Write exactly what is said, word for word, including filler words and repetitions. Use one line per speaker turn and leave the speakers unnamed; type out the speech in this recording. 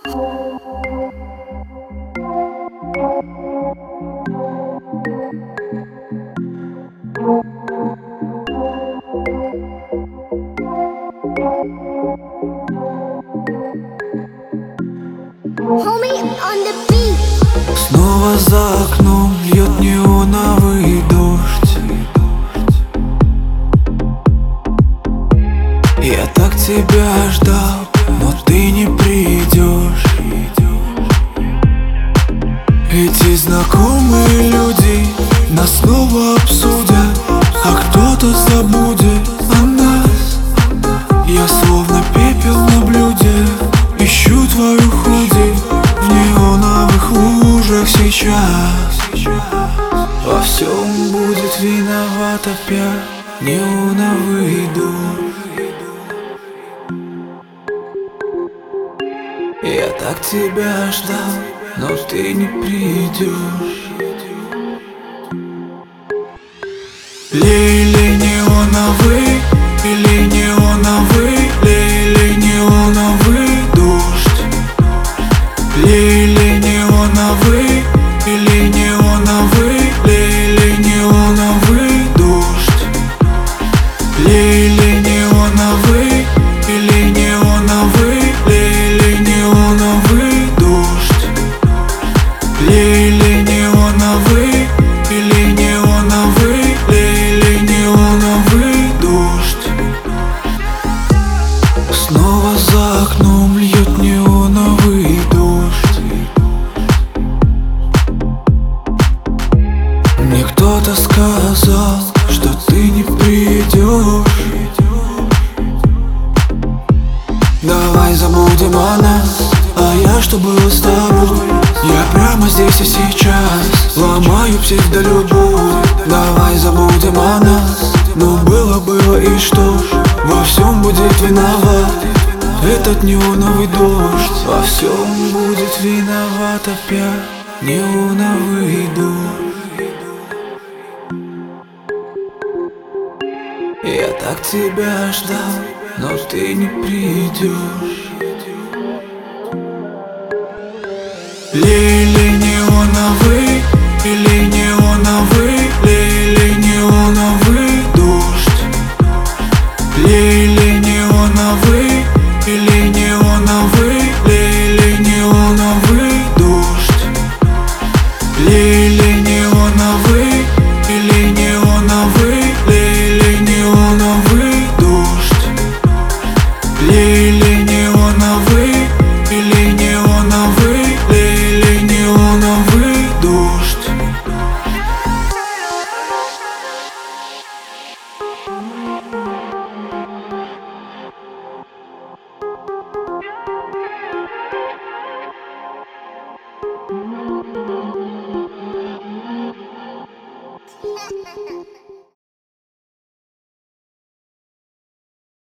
Снова за окном льет неоновый дождь. Я так тебя ждал, но ты не придешь. Эти знакомые люди нас снова обсудят, а кто-то забудет о нас. Я словно пепел на блюде, ищу твою худи в неоновых лужах сейчас. Во всем будет виноват опять неоновый дождь. Я так тебя ждал, но ты не придешь. Лили неоновый, или неоновый, лили неоновый дождь. Лили неоновый, или неоновый, лили неоновый дождь. Лили неоновый, или неоновый, лили неоновый дождь. Лили неоновый, или неоновый, лили неоновый дождь. Снова за окном льет неоновый дождь. Мне кто-то сказал, что ты не придешь. Давай забудем о нас, а я что было с тобой. Я прямо здесь и сейчас ломаю псевдолюбовь. Давай забудем о нас, ну было, было и что ж. Во всем будет виноват этот неоновый дождь. Во всем будет виноват опять неоновый дождь. Я так тебя ждал, но ты не придешь. Лили неоновый, или неоновый, лили неоновый дождь. Лили неоновый, или неоновый, лили неоновый.